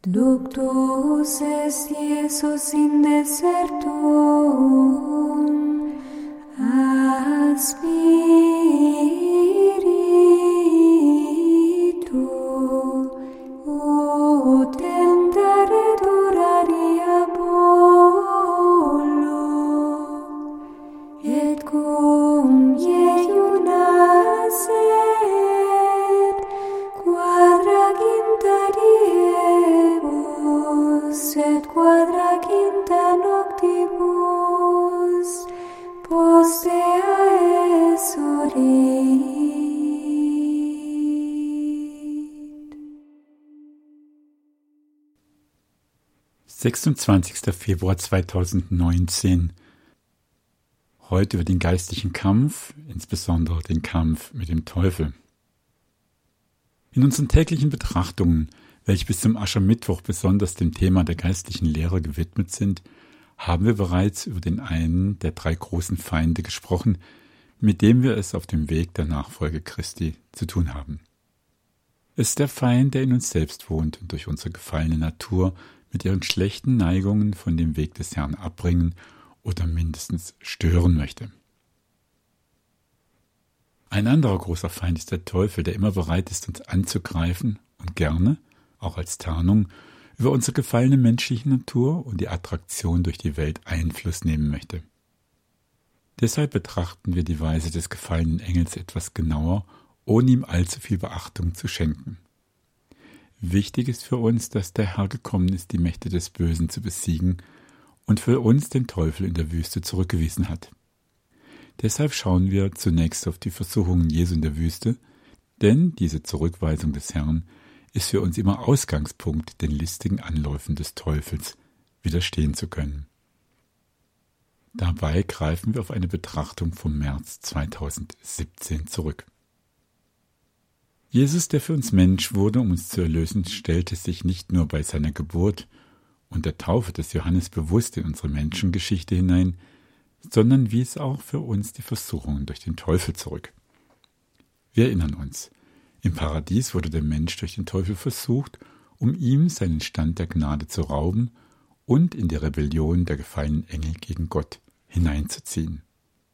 Ductus est Iesus in desertum, ad spiritu, ut tentare duraria pollo, et cum Ieius nascet, quadraginta diebus, et quadraginta noctibus, postea esurit. 26. Februar 2019. Heute über den geistlichen Kampf, insbesondere den Kampf mit dem Teufel. In unseren täglichen Betrachtungen, welche bis zum Aschermittwoch besonders dem Thema der geistlichen Lehre gewidmet sind, haben wir bereits über den einen der drei großen Feinde gesprochen, mit dem wir es auf dem Weg der Nachfolge Christi zu tun haben. Es ist der Feind, der in uns selbst wohnt und durch unsere gefallene Natur mit ihren schlechten Neigungen von dem Weg des Herrn abbringen oder mindestens stören möchte. Ein anderer großer Feind ist der Teufel, der immer bereit ist, uns anzugreifen und gerne, auch als Tarnung, über unsere gefallene menschliche Natur und die Attraktion durch die Welt Einfluss nehmen möchte. Deshalb betrachten wir die Weise des gefallenen Engels etwas genauer, ohne ihm allzu viel Beachtung zu schenken. Wichtig ist für uns, dass der Herr gekommen ist, die Mächte des Bösen zu besiegen und für uns den Teufel in der Wüste zurückgewiesen hat. Deshalb schauen wir zunächst auf die Versuchungen Jesu in der Wüste, denn diese Zurückweisung des Herrn ist für uns immer Ausgangspunkt, den listigen Anläufen des Teufels widerstehen zu können. Dabei greifen wir auf eine Betrachtung vom März 2017 zurück. Jesus, der für uns Mensch wurde, um uns zu erlösen, stellte sich nicht nur bei seiner Geburt und der Taufe des Johannes bewusst in unsere Menschengeschichte hinein, sondern wies auch für uns die Versuchungen durch den Teufel zurück. Wir erinnern uns, im Paradies wurde der Mensch durch den Teufel versucht, um ihm seinen Stand der Gnade zu rauben und in die Rebellion der gefallenen Engel gegen Gott hineinzuziehen.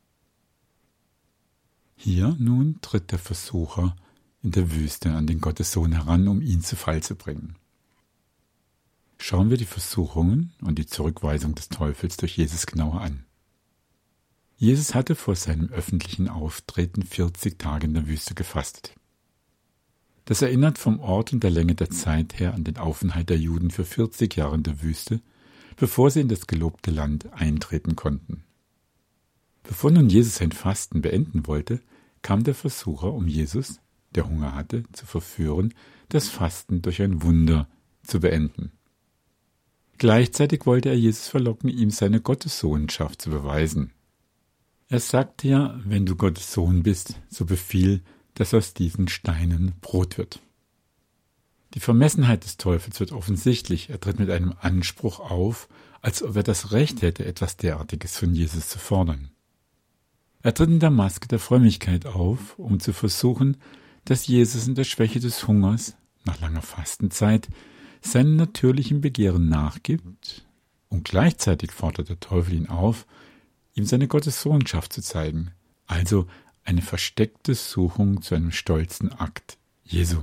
Hier nun tritt der Versucher in der Wüste an den Gottessohn heran, um ihn zu Fall zu bringen. Schauen wir die Versuchungen und die Zurückweisung des Teufels durch Jesus genauer an. Jesus hatte vor seinem öffentlichen Auftreten 40 Tage in der Wüste gefastet. Das erinnert vom Ort und der Länge der Zeit her an den Aufenthalt der Juden für 40 Jahre in der Wüste, bevor sie in das gelobte Land eintreten konnten. Bevor nun Jesus sein Fasten beenden wollte, kam der Versucher, um Jesus, der Hunger hatte, zu verführen, das Fasten durch ein Wunder zu beenden. Gleichzeitig wollte er Jesus verlocken, ihm seine Gottessohnschaft zu beweisen. Er sagte ja, wenn du Gottes Sohn bist, so befiehl, dass aus diesen Steinen Brot wird. Die Vermessenheit des Teufels wird offensichtlich. Er tritt mit einem Anspruch auf, als ob er das Recht hätte, etwas derartiges von Jesus zu fordern. Er tritt in der Maske der Frömmigkeit auf, um zu versuchen, dass Jesus in der Schwäche des Hungers, nach langer Fastenzeit, seinen natürlichen Begehren nachgibt, und gleichzeitig fordert der Teufel ihn auf, ihm seine Gottessohnschaft zu zeigen, also eine versteckte Suchung zu einem stolzen Akt Jesu.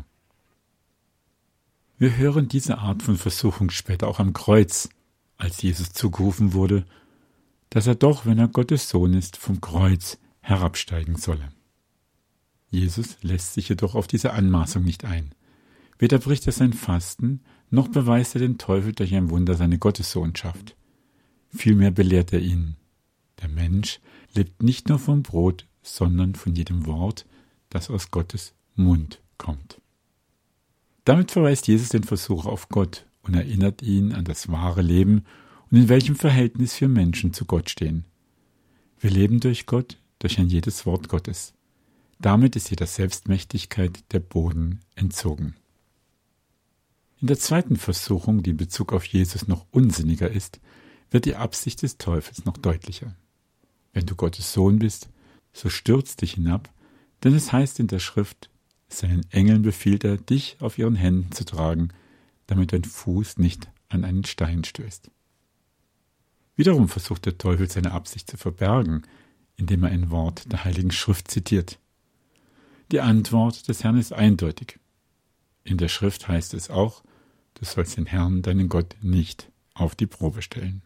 Wir hören diese Art von Versuchung später auch am Kreuz, als Jesus zugerufen wurde, dass er doch, wenn er Gottes Sohn ist, vom Kreuz herabsteigen solle. Jesus lässt sich jedoch auf diese Anmaßung nicht ein. Weder bricht er sein Fasten, noch beweist er den Teufel durch ein Wunder seine Gottessohnschaft. Vielmehr belehrt er ihn. Der Mensch lebt nicht nur vom Brot, sondern von jedem Wort, das aus Gottes Mund kommt. Damit verweist Jesus den Versucher auf Gott und erinnert ihn an das wahre Leben und in welchem Verhältnis wir Menschen zu Gott stehen. Wir leben durch Gott, durch ein jedes Wort Gottes. Damit ist jeder Selbstmächtigkeit der Boden entzogen. In der zweiten Versuchung, die in Bezug auf Jesus noch unsinniger ist, wird die Absicht des Teufels noch deutlicher. Wenn du Gottes Sohn bist, so stürz dich hinab, denn es heißt in der Schrift, seinen Engeln befiehlt er, dich auf ihren Händen zu tragen, damit dein Fuß nicht an einen Stein stößt. Wiederum versucht der Teufel seine Absicht zu verbergen, indem er ein Wort der Heiligen Schrift zitiert. Die Antwort des Herrn ist eindeutig. In der Schrift heißt es auch, du sollst den Herrn, deinen Gott, nicht auf die Probe stellen.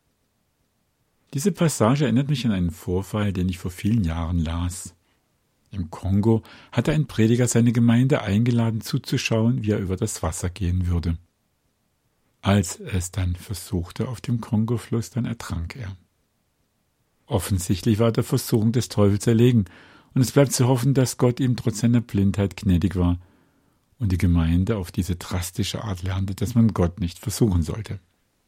Diese Passage erinnert mich an einen Vorfall, den ich vor vielen Jahren las. Im Kongo hatte ein Prediger seine Gemeinde eingeladen, zuzuschauen, wie er über das Wasser gehen würde. Als er es dann versuchte auf dem Kongofluss, dann ertrank er. Offensichtlich war der Versuchung des Teufels erlegen, und es bleibt zu hoffen, dass Gott ihm trotz seiner Blindheit gnädig war und die Gemeinde auf diese drastische Art lernte, dass man Gott nicht versuchen sollte.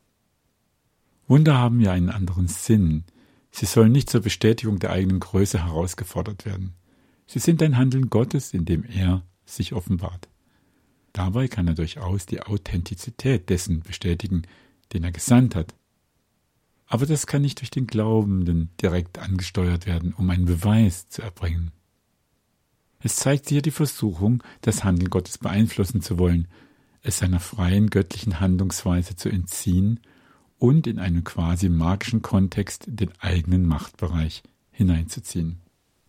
Wunder haben ja einen anderen Sinn. Sie sollen nicht zur Bestätigung der eigenen Größe herausgefordert werden. Sie sind ein Handeln Gottes, in dem er sich offenbart. Dabei kann er durchaus die Authentizität dessen bestätigen, den er gesandt hat. Aber das kann nicht durch den Glaubenden direkt angesteuert werden, um einen Beweis zu erbringen. Es zeigt sich hier die Versuchung, das Handeln Gottes beeinflussen zu wollen, es seiner freien göttlichen Handlungsweise zu entziehen und in einen quasi magischen Kontext den eigenen Machtbereich hineinzuziehen.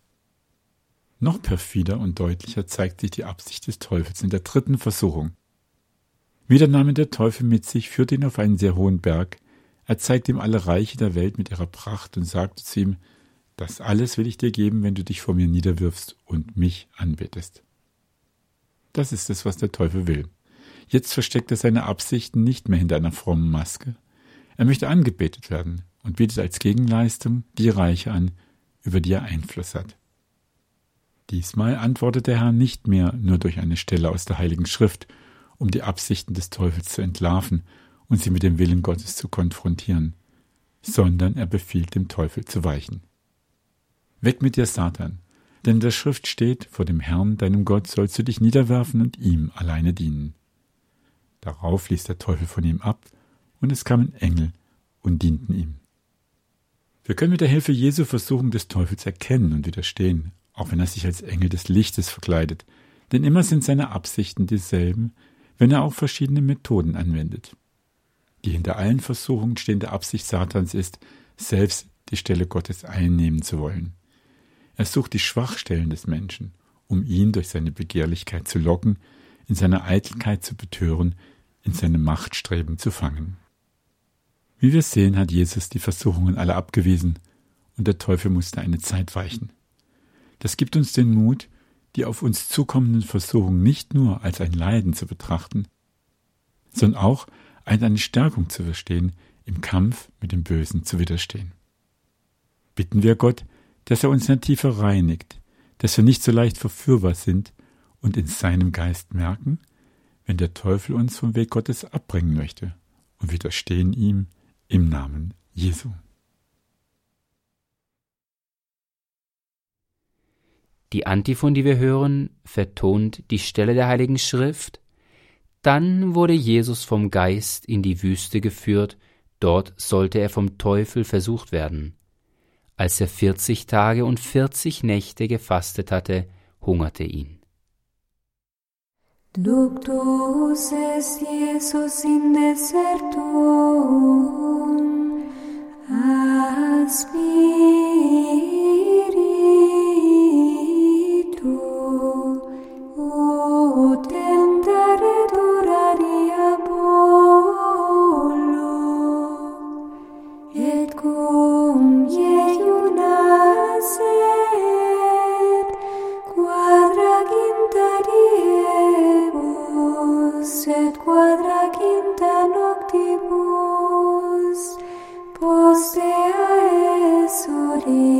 Noch perfider und deutlicher zeigt sich die Absicht des Teufels in der dritten Versuchung. Wieder nahm ihn der Teufel mit sich, führte ihn auf einen sehr hohen Berg. Er zeigte ihm alle Reiche der Welt mit ihrer Pracht und sagte zu ihm, das alles will ich dir geben, wenn du dich vor mir niederwirfst und mich anbetest. Das ist es, was der Teufel will. Jetzt versteckt er seine Absichten nicht mehr hinter einer frommen Maske. Er möchte angebetet werden und bietet als Gegenleistung die Reiche an, über die er Einfluss hat. Diesmal antwortet der Herr nicht mehr nur durch eine Stelle aus der Heiligen Schrift, um die Absichten des Teufels zu entlarven und sie mit dem Willen Gottes zu konfrontieren, sondern er befiehlt dem Teufel zu weichen. Weg mit dir, Satan, denn in der Schrift steht, vor dem Herrn, deinem Gott, sollst du dich niederwerfen und ihm alleine dienen. Darauf ließ der Teufel von ihm ab, und es kamen Engel und dienten ihm. Wir können mit der Hilfe Jesu Versuchung des Teufels erkennen und widerstehen, auch wenn er sich als Engel des Lichtes verkleidet, denn immer sind seine Absichten dieselben, wenn er auch verschiedene Methoden anwendet. Die hinter allen Versuchungen stehende Absicht Satans ist, selbst die Stelle Gottes einnehmen zu wollen. Er sucht die Schwachstellen des Menschen, um ihn durch seine Begehrlichkeit zu locken, in seiner Eitelkeit zu betören, in seinem Machtstreben zu fangen. Wie wir sehen, hat Jesus die Versuchungen alle abgewiesen und der Teufel musste eine Zeit weichen. Das gibt uns den Mut, die auf uns zukommenden Versuchungen nicht nur als ein Leiden zu betrachten, sondern auch als eine Stärkung zu verstehen, im Kampf mit dem Bösen zu widerstehen. Bitten wir Gott, dass er uns in der Tiefe reinigt, dass wir nicht so leicht verführbar sind und in seinem Geist merken, wenn der Teufel uns vom Weg Gottes abbringen möchte, und widerstehen ihm im Namen Jesu. Die Antiphon, die wir hören, vertont die Stelle der Heiligen Schrift. Dann wurde Jesus vom Geist in die Wüste geführt, dort sollte er vom Teufel versucht werden. Als er 40 Tage und 40 Nächte gefastet hatte, hungerte ihn. Ductus est Iesus in desertum, ad spiritu, ut tentare duraria pollo, et cum ieiu nascet, quadraginta diebus, et quadraginta noctibus, postea esurit.